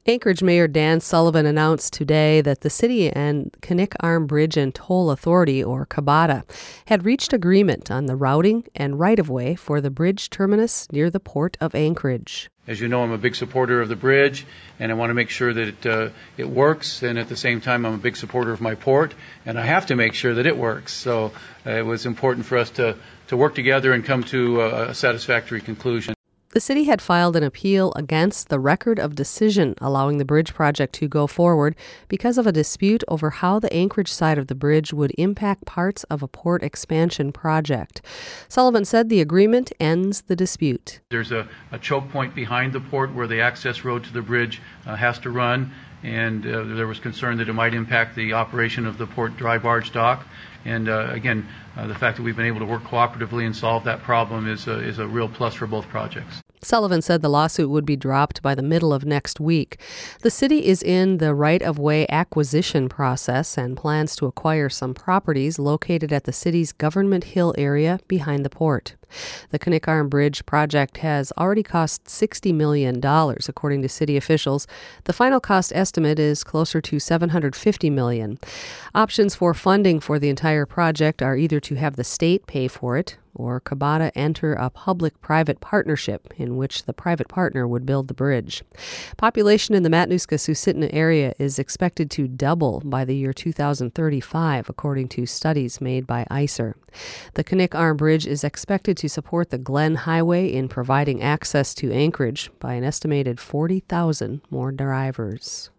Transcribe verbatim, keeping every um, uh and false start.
Anchorage Mayor Dan Sullivan announced today that the city and Knik Arm Bridge and Toll Authority, or KABATA, had reached agreement on the routing and right-of-way for the bridge terminus near the Port of Anchorage. As you know, I'm a big supporter of the bridge, and I want to make sure that it, uh, it works, and at the same time, I'm a big supporter of my port, and I have to make sure that it works. So uh, it was important for us to, to work together and come to a, a satisfactory conclusion. The city had filed an appeal against the record of decision allowing the bridge project to go forward because of a dispute over how the Anchorage side of the bridge would impact parts of a port expansion project. Sullivan said the agreement ends the dispute. There's a, a choke point behind the port where the access road to the bridge uh, has to run, and uh, there was concern that it might impact the operation of the port dry barge dock. And uh, again, uh, the fact that we've been able to work cooperatively and solve that problem is a, is a real plus for both projects. Sullivan said the lawsuit would be dropped by the middle of next week. The city is in the right-of-way acquisition process and plans to acquire some properties located at the city's Government Hill area behind the port. The Knik Arm Bridge project has already cost sixty million dollars, according to city officials. The final cost estimate is closer to seven hundred fifty million dollars. Options for funding for the entire project are either to have the state pay for it or KABATA enter a public-private partnership in which the private partner would build the bridge. Population in the Matanuska-Susitna area is expected to double by the year two thousand thirty-five, according to studies made by I C E R. The Knik Arm Bridge is expected to support the Glen Highway in providing access to Anchorage by an estimated forty thousand more drivers.